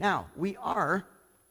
Now, we are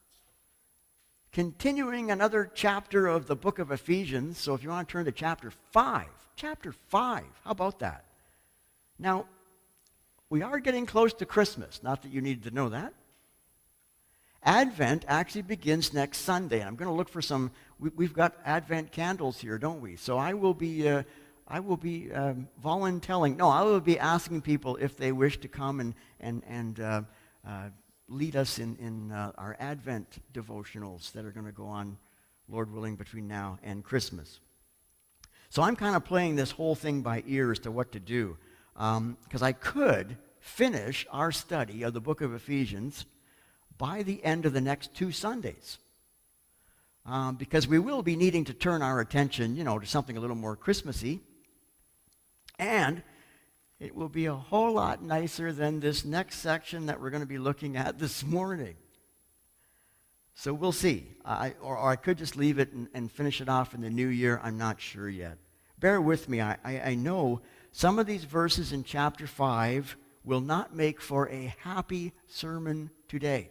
continuing another chapter of the book of Ephesians, so if you want to turn to chapter 5, how about that? Now, we are getting close to Christmas, not that you needed to know that. Advent actually begins next Sunday. I'm going to look for some, we've got Advent candles here, don't we? So I will be volunteering. No, I will be asking people if they wish to come and lead us in our Advent devotionals that are going to go on, Lord willing, between now and Christmas. So I'm kind of playing this whole thing by ear as to what to do, because I could finish our study of the book of Ephesians by the end of the next 2 Sundays, because we will be needing to turn our attention, to something a little more Christmassy, and it will be a whole lot nicer than this next section that we're going to be looking at this morning. So we'll see. Or I could just leave it and finish it off in the new year. I'm not sure yet. Bear with me. I know some of these verses in chapter 5 will not make for a happy sermon today.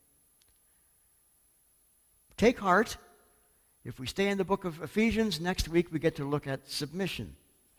Take heart. If we stay in the book of Ephesians, next week we get to look at submission.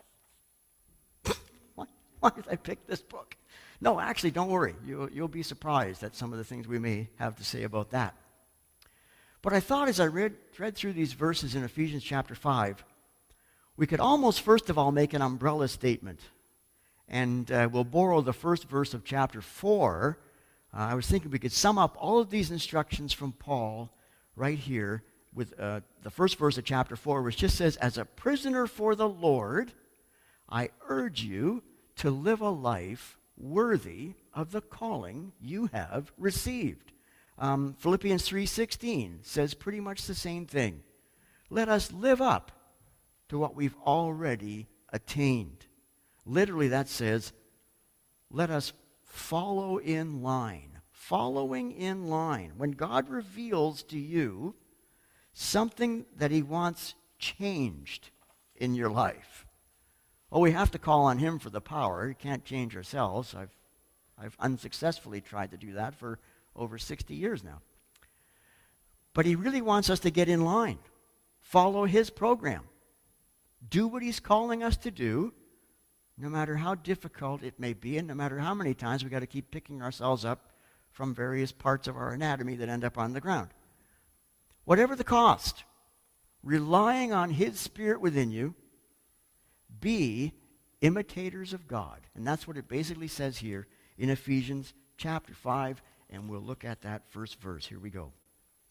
Why did I pick this book? No, actually, don't worry. You'll be surprised at some of the things we may have to say about that. But I thought as I read through these verses in Ephesians chapter 5, we could almost, first of all, make an umbrella statement. And we'll borrow the first verse of chapter 4. I was thinking we could sum up all of these instructions from Paul right here with the first verse of chapter 4, which just says, "As a prisoner for the Lord, I urge you to live a life worthy of the calling you have received." Philippians 3:16 says pretty much the same thing. Let us live up to what we've already attained. Literally that says, let us follow in line. Following in line. When God reveals to you something that he wants changed in your life, we have to call on him for the power. We can't change ourselves. I've unsuccessfully tried to do that for over 60 years now. But he really wants us to get in line. Follow his program. Do what he's calling us to do, no matter how difficult it may be, and no matter how many times we've got to keep picking ourselves up from various parts of our anatomy that end up on the ground. Whatever the cost, relying on his Spirit within you, be imitators of God. And that's what it basically says here in Ephesians chapter 5, and we'll look at that first verse. Here we go.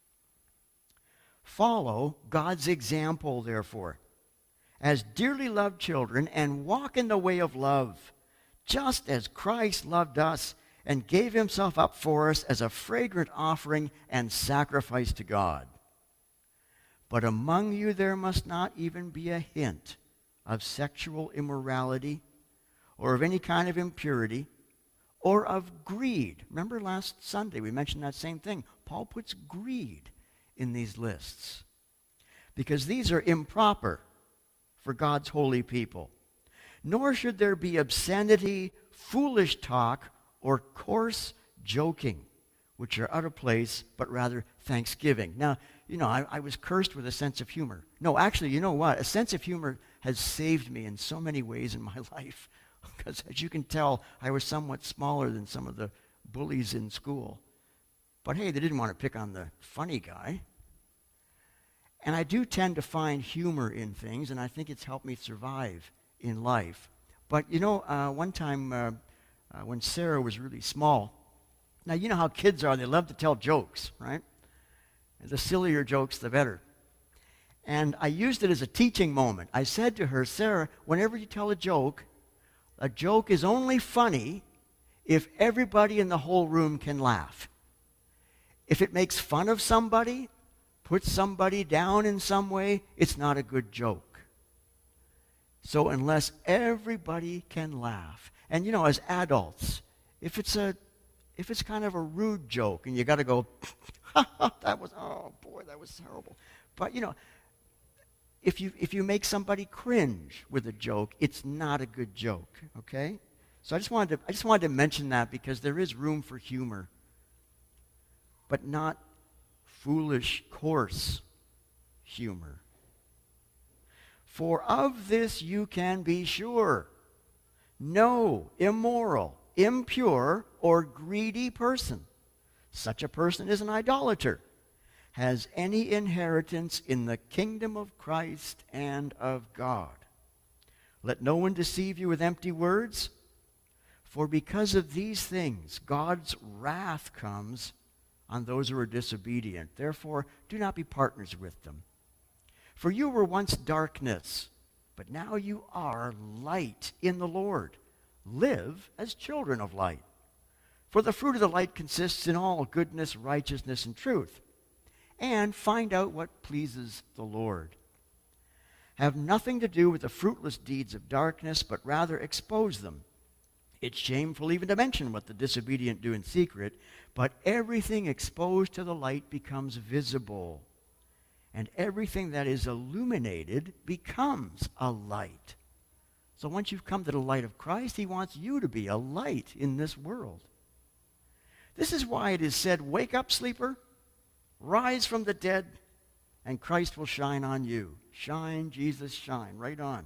Follow God's example, therefore, as dearly loved children, and walk in the way of love, just as Christ loved us and gave himself up for us as a fragrant offering and sacrifice to God. But among you there must not even be a hint of sexual immorality, or of any kind of impurity, or of greed. Remember last Sunday we mentioned that same thing. Paul puts greed in these lists, because these are improper for God's holy people. Nor should there be obscenity, foolish talk, or coarse joking, which are out of place, but rather thanksgiving. Now, I was cursed with a sense of humor. No, actually, you know what? A sense of humor has saved me in so many ways in my life. Because as you can tell, I was somewhat smaller than some of the bullies in school. But hey, they didn't want to pick on the funny guy. And I do tend to find humor in things, and I think it's helped me survive in life. But one time when Sarah was really small, now you know how kids are, they love to tell jokes, right? The sillier jokes, the better. And I used it as a teaching moment. I said to her, Sarah, whenever you tell a joke is only funny if everybody in the whole room can laugh. If it makes fun of somebody, puts somebody down in some way, it's not a good joke. So unless everybody can laugh, and as adults, if it's kind of a rude joke and you got to go, that was horrible. But if you make somebody cringe with a joke, it's not a good joke, okay? So I just wanted to mention that because there is room for humor. but not foolish, coarse humor. For of this you can be sure. No immoral, impure, or greedy person, such a person is an idolater, has any inheritance in the kingdom of Christ and of God. Let no one deceive you with empty words, for because of these things God's wrath comes on those who are disobedient. Therefore, do not be partners with them. For you were once darkness, but now you are light in the Lord. Live as children of light. For the fruit of the light consists in all goodness, righteousness, and truth. And find out what pleases the Lord. Have nothing to do with the fruitless deeds of darkness, but rather expose them. It's shameful even to mention what the disobedient do in secret, but everything exposed to the light becomes visible. And everything that is illuminated becomes a light. So once you've come to the light of Christ, he wants you to be a light in this world. This is why it is said, wake up, sleeper, rise from the dead, and Christ will shine on you. Shine, Jesus, shine. Right on.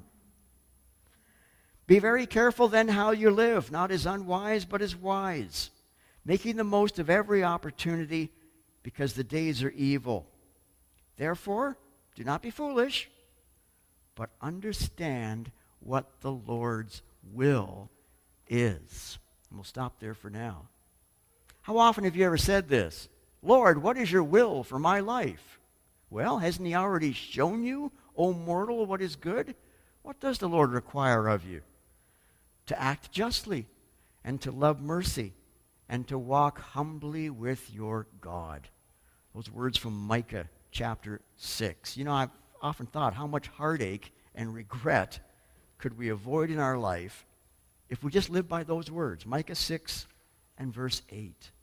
Be very careful then how you live, not as unwise, but as wise, making the most of every opportunity, because the days are evil. Therefore, do not be foolish, but understand what the Lord's will is. And we'll stop there for now. How often have you ever said this? Lord, what is your will for my life? Well, hasn't he already shown you, O mortal, what is good? What does the Lord require of you? To act justly, and to love mercy, and to walk humbly with your God. Those words from Micah chapter 6. You know, I've often thought how much heartache and regret could we avoid in our life if we just lived by those words. Micah 6 and verse 8.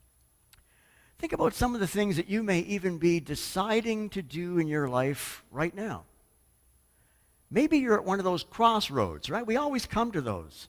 Think about some of the things that you may even be deciding to do in your life right now. Maybe you're at one of those crossroads, right? We always come to those.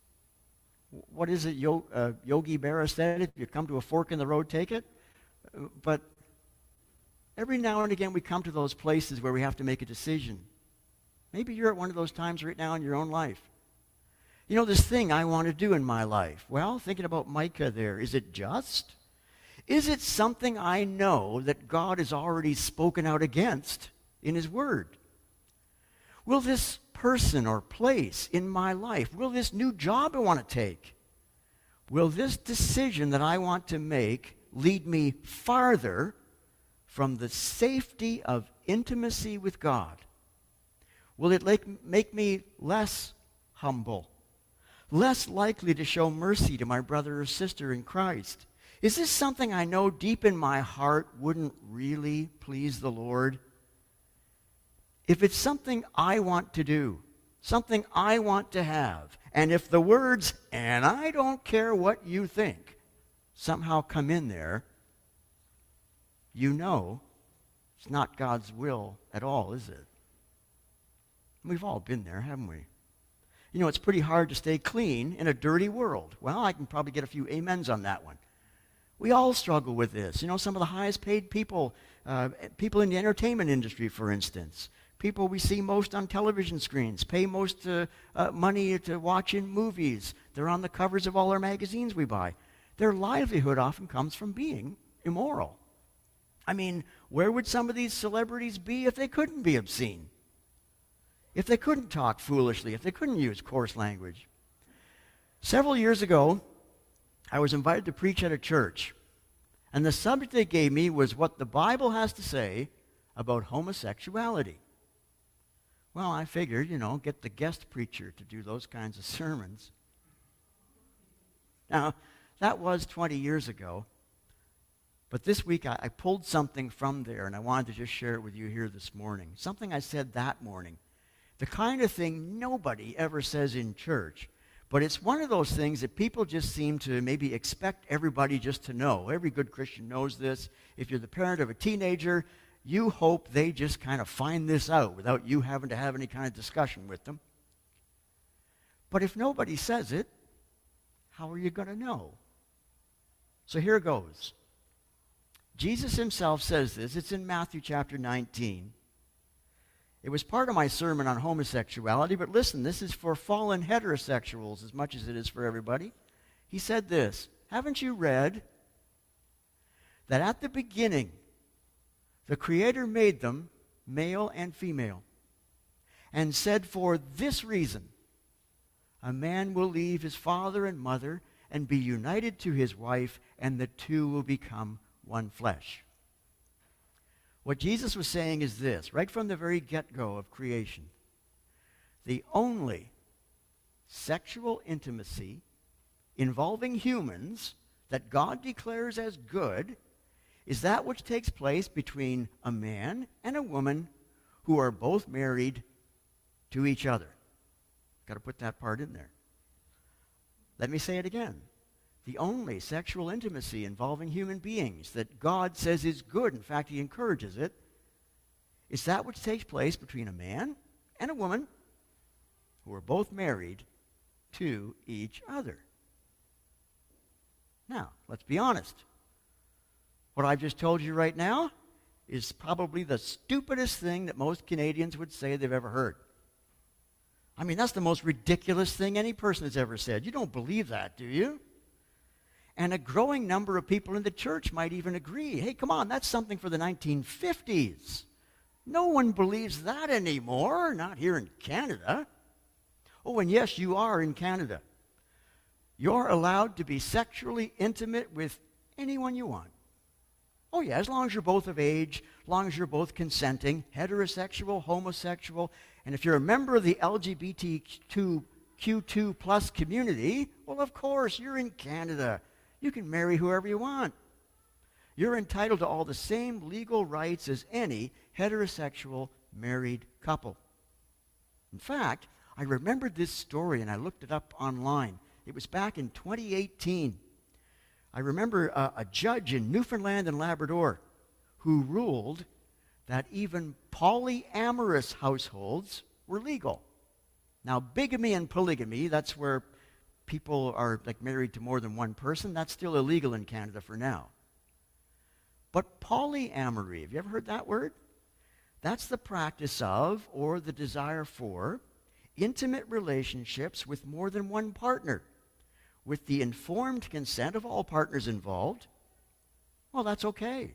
What is it Yogi Berra said? If you come to a fork in the road, take it. But every now and again we come to those places where we have to make a decision. Maybe you're at one of those times right now in your own life. You know, this thing I want to do in my life. Well, thinking about Micah there, is it just? Is it something I know that God has already spoken out against in his word? Will this person or place in my life, will this new job I want to take, will this decision that I want to make lead me farther from the safety of intimacy with God? Will it make me less humble, less likely to show mercy to my brother or sister in Christ? Is this something I know deep in my heart wouldn't really please the Lord? If it's something I want to do, something I want to have, and if the words, and I don't care what you think, somehow come in there, you know it's not God's will at all, is it? We've all been there, haven't we? You know, it's pretty hard to stay clean in a dirty world. Well, I can probably get a few amens on that one. We all struggle with this. You know, some of the highest paid people, people in the entertainment industry, for instance, people we see most on television screens, pay most money to watch in movies. They're on the covers of all our magazines we buy. Their livelihood often comes from being immoral. I mean, where would some of these celebrities be if they couldn't be obscene? If they couldn't talk foolishly, if they couldn't use coarse language? Several years ago, I was invited to preach at a church, and the subject they gave me was what the Bible has to say about homosexuality. Well, I figured, get the guest preacher to do those kinds of sermons. Now, that was 20 years ago, but this week I pulled something from there, and I wanted to just share it with you here this morning. Something I said that morning. The kind of thing nobody ever says in church. But it's one of those things that people just seem to maybe expect everybody just to know. Every good Christian knows this. If you're the parent of a teenager, you hope they just kind of find this out without you having to have any kind of discussion with them. But if nobody says it, how are you going to know? So here goes. Jesus himself says this. It's in Matthew chapter 19. It was part of my sermon on homosexuality, but listen, this is for fallen heterosexuals as much as it is for everybody. He said this, haven't you read that at the beginning, the Creator made them male and female, and said, for this reason, a man will leave his father and mother and be united to his wife, and the two will become one flesh. What Jesus was saying is this, right from the very get-go of creation. The only sexual intimacy involving humans that God declares as good is that which takes place between a man and a woman who are both married to each other. Got to put that part in there. Let me say it again. The only sexual intimacy involving human beings that God says is good, in fact, he encourages it, is that which takes place between a man and a woman who are both married to each other. Now, let's be honest. What I've just told you right now is probably the stupidest thing that most Canadians would say they've ever heard. I mean, that's the most ridiculous thing any person has ever said. You don't believe that, do you? And a growing number of people in the church might even agree. Hey, come on, that's something for the 1950s. No one believes that anymore, not here in Canada. Oh, and yes, you are in Canada. You're allowed to be sexually intimate with anyone you want. Oh, yeah, as long as you're both of age, as long as you're both consenting, heterosexual, homosexual, and if you're a member of the LGBTQ2 plus community, well, of course, you're in Canada. You can marry whoever you want. You're entitled to all the same legal rights as any heterosexual married couple. In fact, I remembered this story and I looked it up online. It was back in 2018. I remember a judge in Newfoundland and Labrador who ruled that even polyamorous households were legal. Now, bigamy and polygamy, that's where people are like married to more than one person. That's still illegal in Canada for now. But polyamory, have you ever heard that word? That's the practice of, or the desire for, intimate relationships with more than one partner, with the informed consent of all partners involved. Well, that's okay.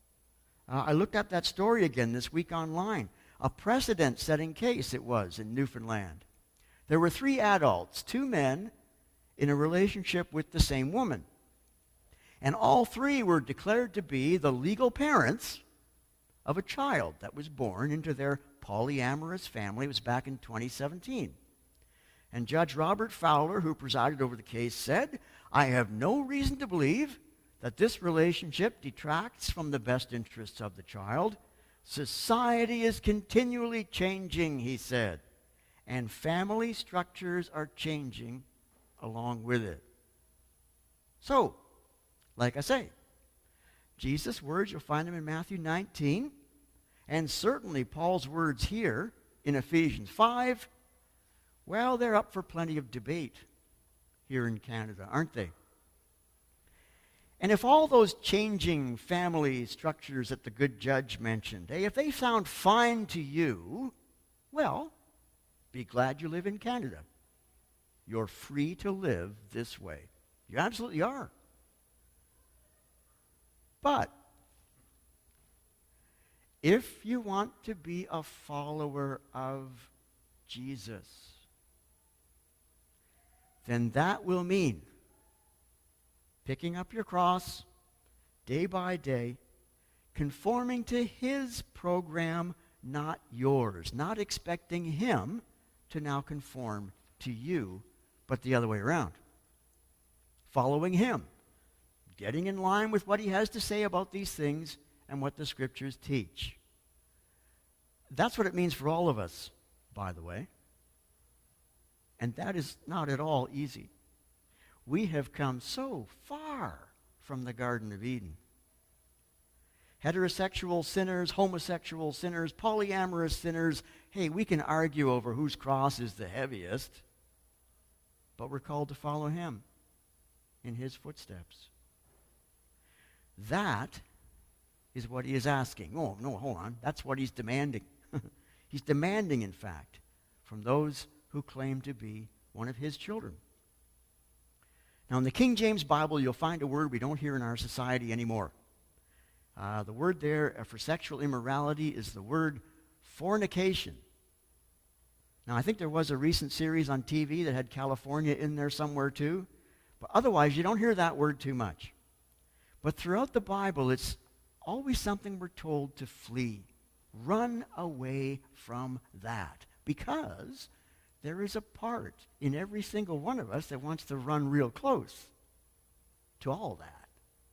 I looked up that story again this week online. A precedent-setting case it was in Newfoundland. There were 3 adults, 2 men, in a relationship with the same woman. And all 3 were declared to be the legal parents of a child that was born into their polyamorous family. It was back in 2017. And Judge Robert Fowler, who presided over the case, said, I have no reason to believe that this relationship detracts from the best interests of the child. Society is continually changing, he said, and family structures are changing along with it. So, like I say, Jesus' words, you'll find them in Matthew 19, and certainly Paul's words here in Ephesians 5, well, they're up for plenty of debate here in Canada, aren't they? And if all those changing family structures that the good judge mentioned, if they sound fine to you, well, be glad you live in Canada. You're free to live this way. You absolutely are. But if you want to be a follower of Jesus, then that will mean picking up your cross day by day, conforming to his program, not yours, not expecting him to now conform to you, but the other way around. Following him, getting in line with what he has to say about these things and what the scriptures teach. That's what it means for all of us, by the way. And that is not at all easy. We have come so far from the Garden of Eden. Heterosexual sinners, homosexual sinners, polyamorous sinners, hey, we can argue over whose cross is the heaviest, but we're called to follow him in his footsteps. That is what he is asking. Oh, no, hold on. That's what he's demanding. He's demanding, in fact, from those who claim to be one of his children. Now, in the King James Bible, you'll find a word we don't hear in our society anymore. The word there for sexual immorality is the word fornication. Now, I think there was a recent series on TV that had California in there somewhere too, but otherwise you don't hear that word too much. But throughout the Bible, it's always something we're told to flee. Run away from that, because there is a part in every single one of us that wants to run real close to all that.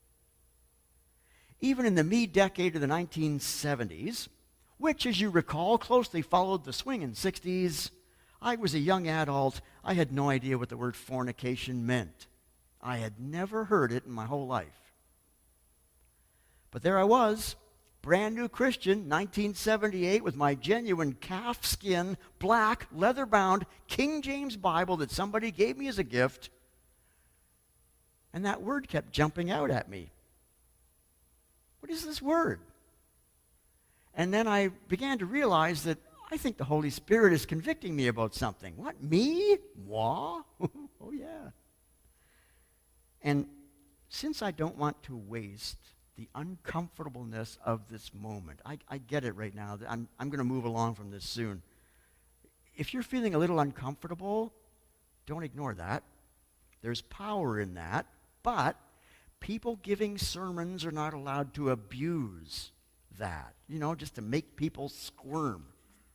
Even in the me decade of the 1970s, which, as you recall, closely followed the swinging 60s, I was a young adult. I had no idea what the word fornication meant. I had never heard it in my whole life. But there I was, brand new Christian, 1978, with my genuine calfskin, black, leather-bound King James Bible that somebody gave me as a gift. And that word kept jumping out at me. What is this word? And then I began to realize that I think the Holy Spirit is convicting me about something. What, me? Moi? Oh, yeah. And since I don't want to waste the uncomfortableness of this moment, I get it right now. I'm going to move along from this soon. If you're feeling a little uncomfortable, don't ignore that. There's power in that. But people giving sermons are not allowed to abuse that, just to make people squirm.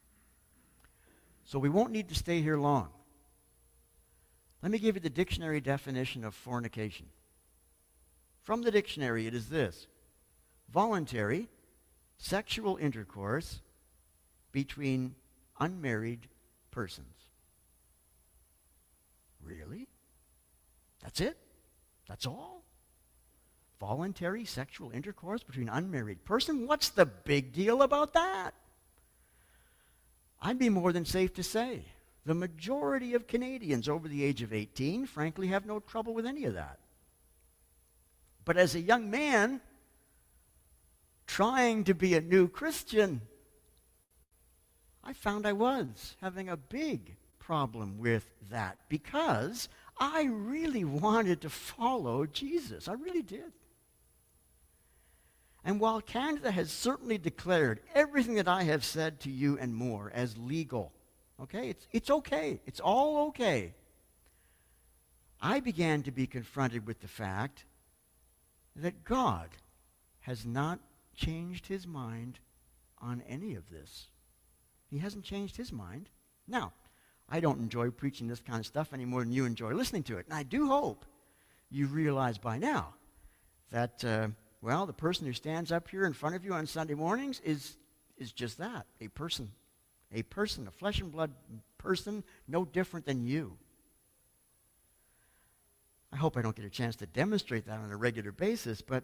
So we won't need to stay here long. Let me give you the dictionary definition of fornication. From the dictionary, it is this: voluntary sexual intercourse between unmarried persons. Really? That's it? That's all? Voluntary sexual intercourse between an unmarried person? What's the big deal about that? I'd be more than safe to say the majority of Canadians over the age of 18, frankly, have no trouble with any of that. But as a young man trying to be a new Christian, I found I was having a big problem with that, because I really wanted to follow Jesus. I really did. And while Canada has certainly declared everything that I have said to you and more as legal, okay, it's okay. It's all okay. I began to be confronted with the fact that God has not changed his mind on any of this. He hasn't changed his mind. Now, I don't enjoy preaching this kind of stuff any more than you enjoy listening to it. And I do hope you realize by now that, the person who stands up here in front of you on Sunday mornings is just that, a person, a flesh and blood person, no different than you. I hope I don't get a chance to demonstrate that on a regular basis, but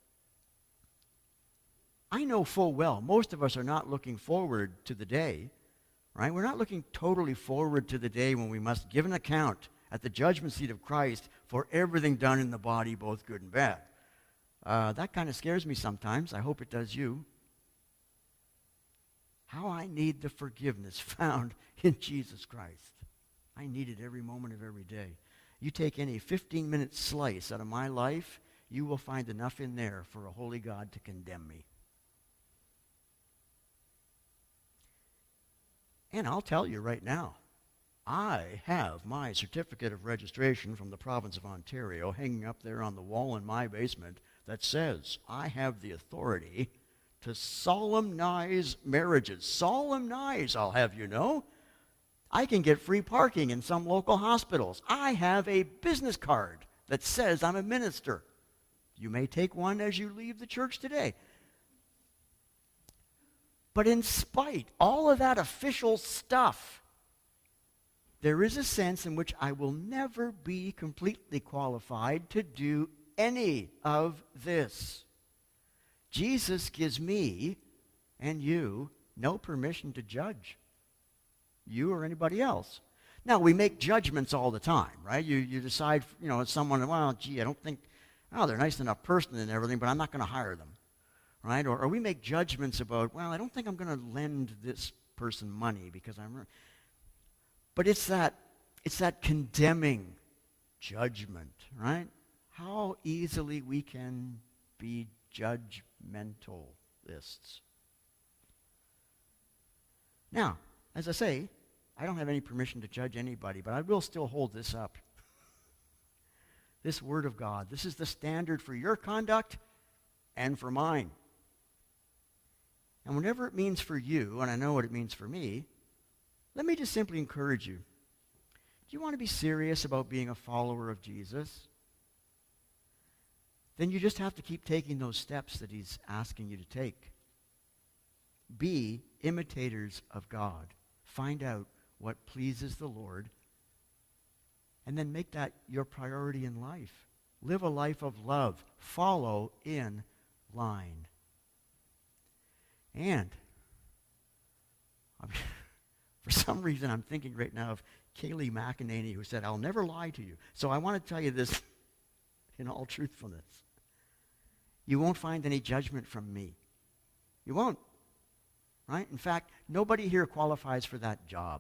I know full well most of us are not looking forward to the day, right? We're not looking totally forward to the day when we must give an account at the judgment seat of Christ for everything done in the body, both good and bad. That kind of scares me sometimes. I hope it does you. How I need the forgiveness found in Jesus Christ. I need it every moment of every day. You take any 15-minute slice out of my life, you will find enough in there for a holy God to condemn me. And I'll tell you right now, I have my certificate of registration from the province of Ontario hanging up there on the wall in my basement that says I have the authority to solemnize marriages. Solemnize, I'll have you know. I can get free parking in some local hospitals. I have a business card that says I'm a minister. You may take one as you leave the church today. But in spite all of that official stuff, there is a sense in which I will never be completely qualified to do any of this. Jesus gives me and you no permission to judge you or anybody else. Now, we make judgments all the time, right? You decide, someone, well, gee, I don't think, they're a nice enough person and everything, but I'm not going to hire them. right? Or we make judgments about, well, I don't think I'm going to lend this person money because I'm... But it's that condemning judgment, right? How easily we can be judgmentalists. Now, as I say, I don't have any permission to judge anybody, but I will still hold this up. This Word of God, this is the standard for your conduct and for mine. And whatever it means for you, and I know what it means for me, let me just simply encourage you. Do you want to be serious about being a follower of Jesus? Then you just have to keep taking those steps that he's asking you to take. Be imitators of God. Find out what pleases the Lord, and then make that your priority in life. Live a life of love. Follow in line. And for some reason, I'm thinking right now of Kayleigh McEnany, who said, "I'll never lie to you." So I want to tell you this in all truthfulness. You won't find any judgment from me. You won't. Right? In fact, nobody here qualifies for that job.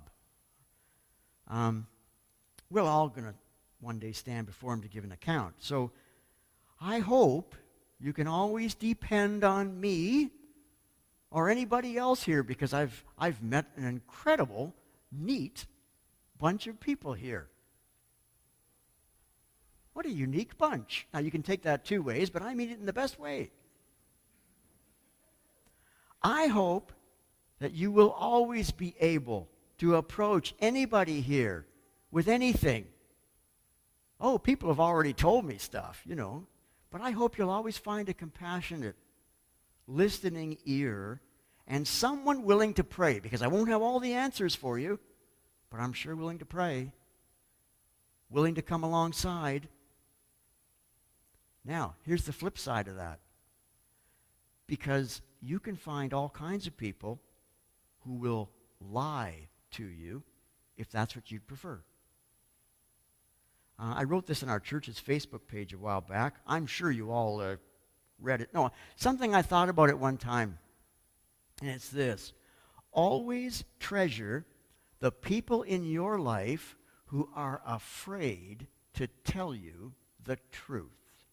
We're all going to one day stand before him to give an account. So I hope you can always depend on me or anybody else here, because I've met an incredible, neat bunch of people here. What a unique bunch. Now, you can take that two ways, but I mean it in the best way. I hope that you will always be able to approach anybody here with anything. Oh, people have already told me stuff, but I hope you'll always find a compassionate, listening ear and someone willing to pray, because I won't have all the answers for you, but I'm sure willing to pray, willing to come alongside. Now, here's the flip side of that. Because you can find all kinds of people who will lie to you if that's what you'd prefer. I wrote this in our church's Facebook page a while back. I'm sure you all read it. No, something I thought about at one time, and it's this. Always treasure the people in your life who are afraid to tell you the truth.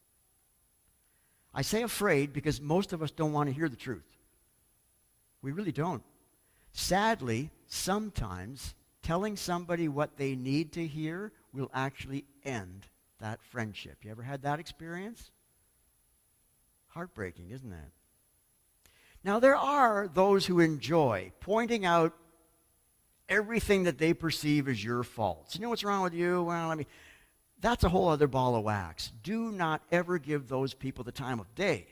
I say afraid because most of us don't want to hear the truth. We really don't. Sadly, sometimes telling somebody what they need to hear will actually end that friendship. You ever had that experience? Heartbreaking, isn't it? Now, there are those who enjoy pointing out everything that they perceive as your faults. You know what's wrong with you? Well, that's a whole other ball of wax. Do not ever give those people the time of day.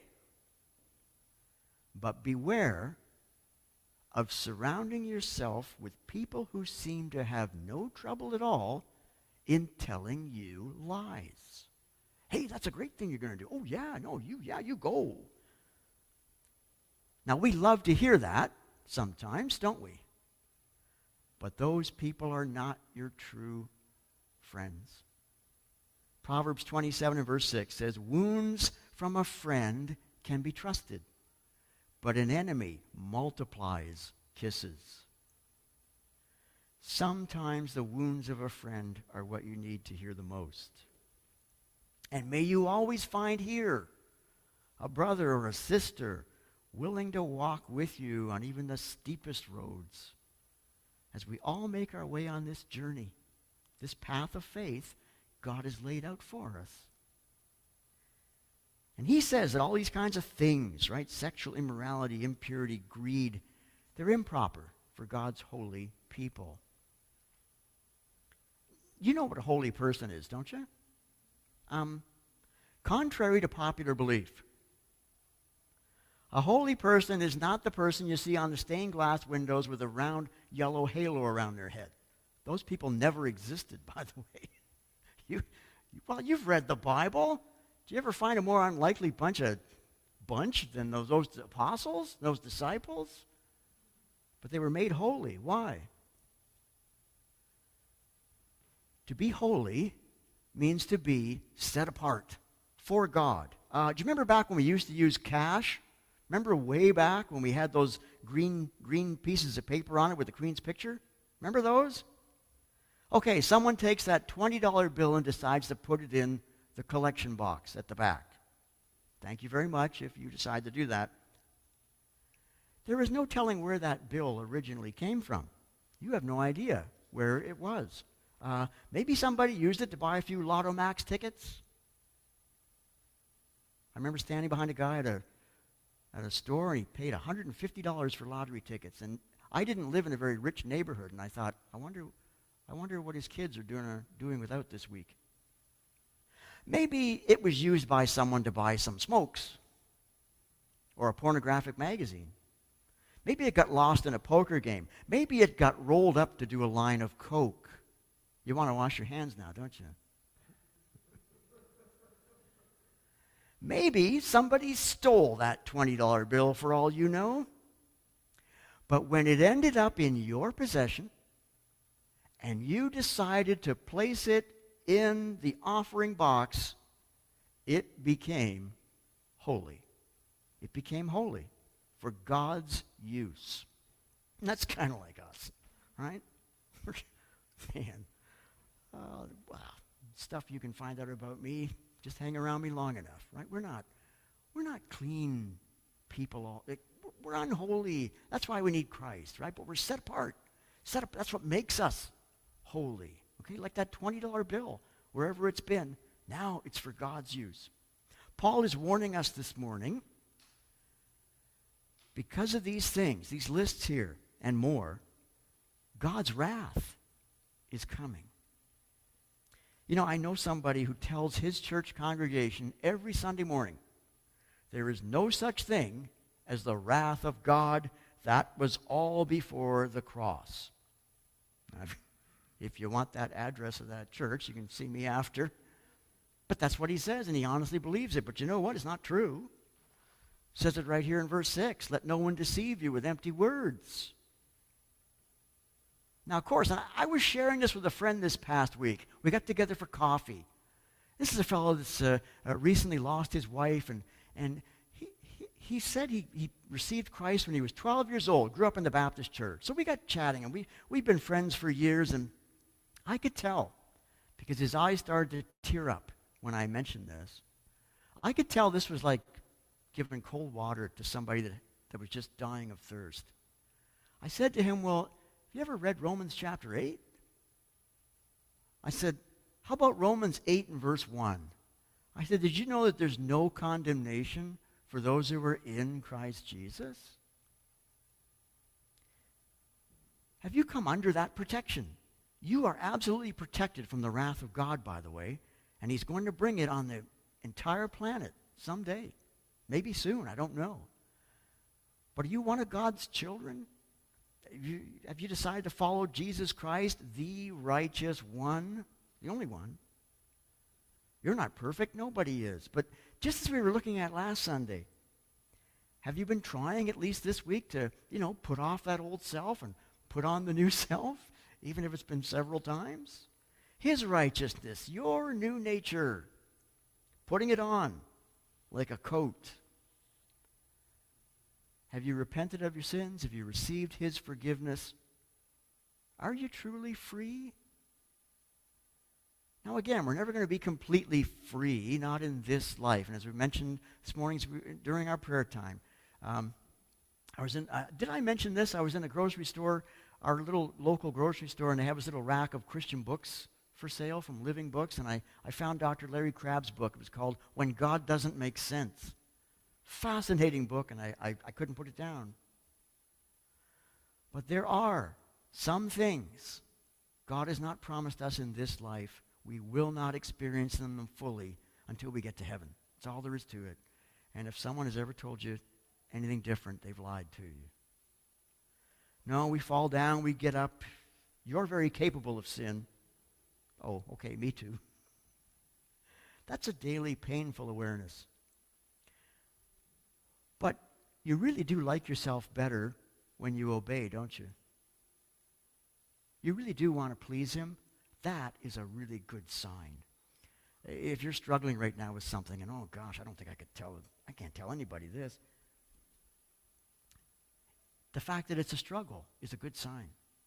But beware of surrounding yourself with people who seem to have no trouble at all in telling you lies. Hey, that's a great thing you're going to do. Oh, yeah, no, you go. Now, we love to hear that sometimes, don't we? But those people are not your true friends. Proverbs 27 and verse 6 says, "Wounds from a friend can be trusted, but an enemy multiplies kisses." Sometimes the wounds of a friend are what you need to hear the most. And may you always find here a brother or a sister willing to walk with you on even the steepest roads as we all make our way on this journey, this path of faith God has laid out for us. And he says that all these kinds of things, right, sexual immorality, impurity, greed, they're improper for God's holy people. You know what a holy person is, don't you? Contrary to popular belief, a holy person is not the person you see on the stained glass windows with a round yellow halo around their head. Those people never existed, by the way. You've read the Bible. Do you ever find a more unlikely bunch than those apostles, those disciples? But they were made holy. Why? To be holy means to be set apart for God. Do you remember back when we used to use cash? Remember way back when we had those green pieces of paper on it with the Queen's picture? Remember those? Okay, someone takes that $20 bill and decides to put it in the collection box at the back. Thank you very much if you decide to do that. There is no telling where that bill originally came from. You have no idea where it was. Maybe somebody used it to buy a few Lotto Max tickets. I remember standing behind a guy at a store, and he paid $150 for lottery tickets. And I didn't live in a very rich neighborhood, and I thought, I wonder what his kids are doing without this week. Maybe it was used by someone to buy some smokes or a pornographic magazine. Maybe it got lost in a poker game. Maybe it got rolled up to do a line of coke. You want to wash your hands now, don't you? Maybe somebody stole that $20 bill for all you know. But when it ended up in your possession and you decided to place it in the offering box, it became holy. It became holy for God's use. And that's kind of like us, right? Man, wow, stuff you can find out about me. Just hang around me long enough, right? We're not clean people. We're unholy. That's why we need Christ, right? But we're set apart. Set up. That's what makes us holy. Okay, like that $20 bill, wherever it's been, now it's for God's use. Paul is warning us this morning, because of these things, these lists here and more, God's wrath is coming. You know, I know somebody who tells his church congregation every Sunday morning, there is no such thing as the wrath of God. That was all before the cross. If you want that address of that church, you can see me after. But that's what he says, and he honestly believes it. But you know what? It's not true. It says it right here in verse 6. Let no one deceive you with empty words. Now, of course, I was sharing this with a friend this past week. We got together for coffee. This is a fellow that's recently lost his wife, and he said he received Christ when he was 12 years old, grew up in the Baptist church. So we got chatting, and we've been friends for years, and I could tell, because his eyes started to tear up when I mentioned this. I could tell this was like giving cold water to somebody that was just dying of thirst. I said to him, well, have you ever read Romans chapter 8? I said, how about Romans 8 and verse 1? I said, did you know that there's no condemnation for those who are in Christ Jesus? Have you come under that protection? You are absolutely protected from the wrath of God, by the way, and he's going to bring it on the entire planet someday. Maybe soon, I don't know. But are you one of God's children? Have you decided to follow Jesus Christ, the righteous one, the only one? You're not perfect. Nobody is. But just as we were looking at last Sunday, have you been trying at least this week to, put off that old self and put on the new self, even if it's been several times? His righteousness, your new nature, putting it on like a coat. Have you repented of your sins? Have you received his forgiveness? Are you truly free? Now again, we're never going to be completely free, not in this life. And as we mentioned this morning during our prayer time, did I mention this? I was in a grocery store, our little local grocery store, and they have this little rack of Christian books for sale from Living Books, and I found Dr. Larry Crabb's book. It was called When God Doesn't Make Sense. Fascinating book, and I couldn't put it down. But there are some things God has not promised us in this life. We will not experience them fully until we get to heaven. That's all there is to it. And if someone has ever told you anything different, they've lied to you. No, we fall down, we get up. You're very capable of sin. Oh, okay, me too. That's a daily painful awareness. But you really do like yourself better when you obey, don't you? You really do want to please him. That is a really good sign. If you're struggling right now with something, and oh gosh, I don't think I can't tell anybody this. The fact that it's a struggle is a good sign.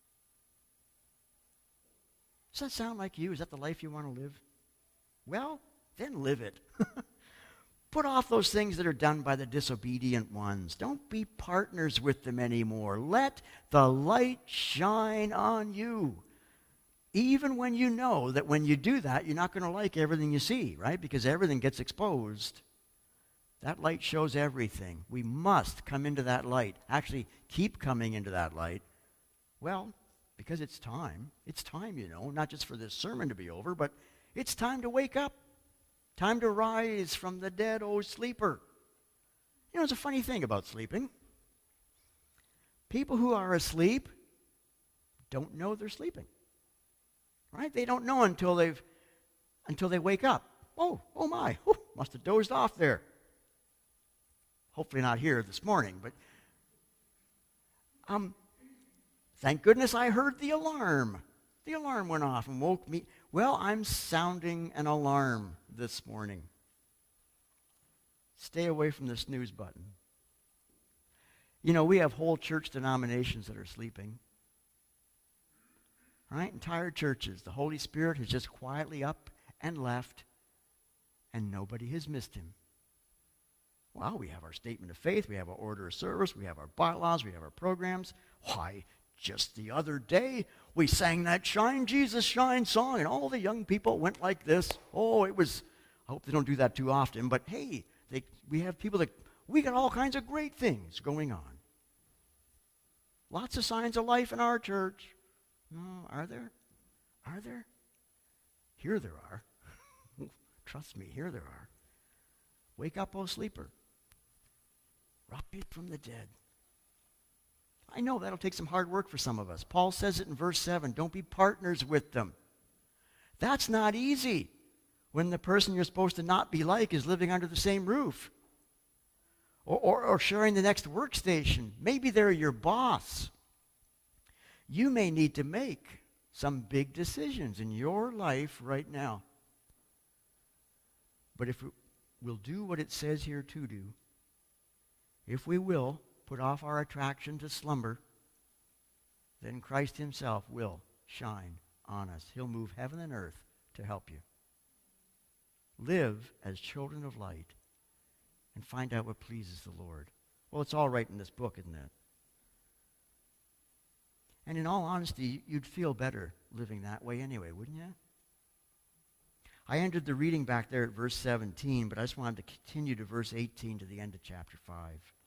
Does that sound like you? Is that the life you want to live? Well, then live it. Put off those things that are done by the disobedient ones. Don't be partners with them anymore. Let the light shine on you. Even when you know that when you do that, you're not going to like everything you see, right? Because everything gets exposed. That light shows everything. We must come into that light. Actually, keep coming into that light. Well, because it's time. It's time, not just for this sermon to be over, but it's time to wake up. Time to rise from the dead, O sleeper. It's a funny thing about sleeping. People who are asleep don't know they're sleeping. Right? They don't know until they wake up. Oh my. Must have dozed off there. Hopefully not here this morning, but thank goodness I heard the alarm. The alarm went off and woke me. Well, I'm sounding an alarm this morning. Stay away from the snooze button. We have whole church denominations that are sleeping. Right? Entire churches. The Holy Spirit has just quietly up and left, and nobody has missed him. Well, we have our statement of faith, we have our order of service, we have our bylaws, we have our programs. Why, just the other day, we sang that Shine, Jesus, Shine song, and all the young people went like this. I hope they don't do that too often, but hey, we have people we got all kinds of great things going on. Lots of signs of life in our church. No, are there? Are there? Here there are. Trust me, here there are. Wake up, O sleeper. Rise from the dead. I know that'll take some hard work for some of us. Paul says it in verse 7. Don't be partners with them. That's not easy when the person you're supposed to not be like is living under the same roof. Or sharing the next workstation. Maybe they're your boss. You may need to make some big decisions in your life right now. But if we'll do what it says here to do, if we will put off our attraction to slumber, then Christ himself will shine on us. He'll move heaven and earth to help you. Live as children of light and find out what pleases the Lord. Well, it's all right in this book, isn't it? And in all honesty, you'd feel better living that way anyway, wouldn't you? I ended the reading back there at verse 17, but I just wanted to continue to verse 18 to the end of chapter 5.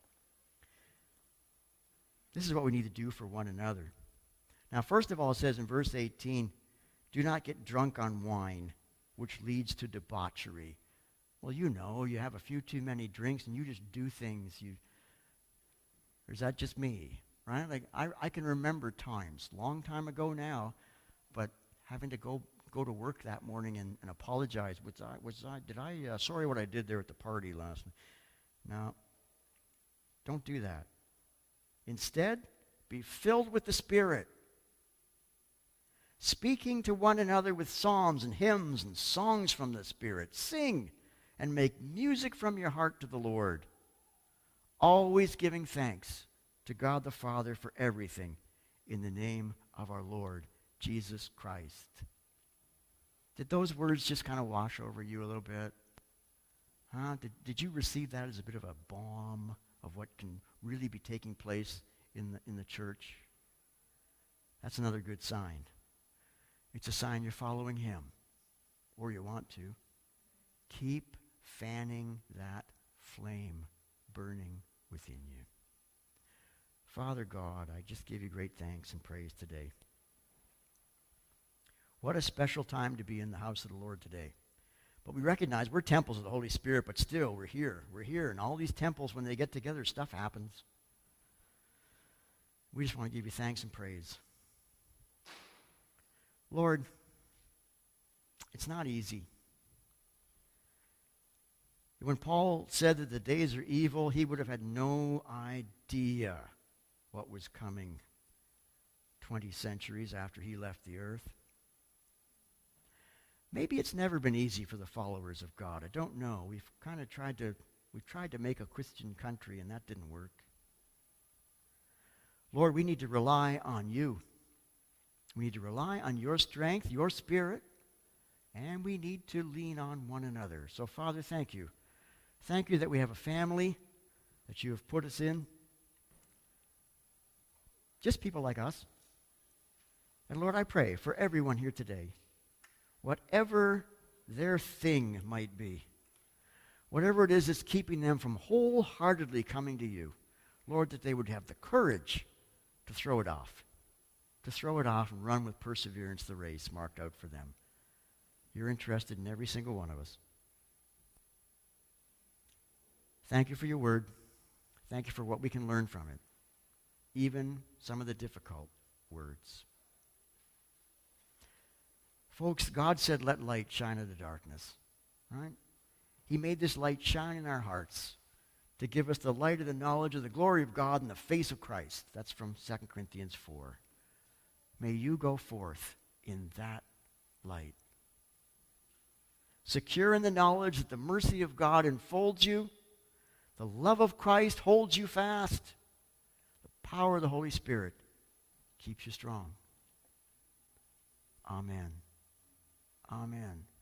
This is what we need to do for one another. Now, first of all, it says in verse 18, do not get drunk on wine, which leads to debauchery. Well, you have a few too many drinks and you just do things. Or is that just me? Right? Like I can remember times, long time ago now, but having to go to work that morning and apologize. Sorry what I did there at the party last night. No, don't do that. Instead, be filled with the Spirit, speaking to one another with psalms and hymns and songs from the Spirit. Sing and make music from your heart to the Lord, always giving thanks to God the Father for everything in the name of our Lord Jesus Christ. Did those words just kind of wash over you a little bit? Huh? Did you receive that as a bit of a balm of what can really be taking place in the church? That's another good sign. It's a sign you're following him, or you want to. Keep fanning that flame burning within you. Father God, I just give you great thanks and praise today. What a special time to be in the house of the Lord today. But we recognize we're temples of the Holy Spirit, but still, we're here. We're here. And all these temples, when they get together, stuff happens. We just want to give you thanks and praise. Lord, it's not easy. When Paul said that the days are evil, he would have had no idea what was coming 20 centuries after he left the earth. Maybe it's never been easy for the followers of God. I don't know. We've tried to make a Christian country, and that didn't work. Lord, we need to rely on you. We need to rely on your strength, your spirit, and we need to lean on one another. So, Father, thank you. Thank you that we have a family that you have put us in. Just people like us. And Lord, I pray for everyone here today, whatever their thing might be, whatever it is that's keeping them from wholeheartedly coming to you, Lord, that they would have the courage to throw it off and run with perseverance the race marked out for them. You're interested in every single one of us. Thank you for your word. Thank you for what we can learn from it, even some of the difficult words. Folks, God said, let light shine in the darkness, right? He made this light shine in our hearts to give us the light of the knowledge of the glory of God in the face of Christ. That's from 2 Corinthians 4. May you go forth in that light, secure in the knowledge that the mercy of God enfolds you, the love of Christ holds you fast, the power of the Holy Spirit keeps you strong. Amen. Amen.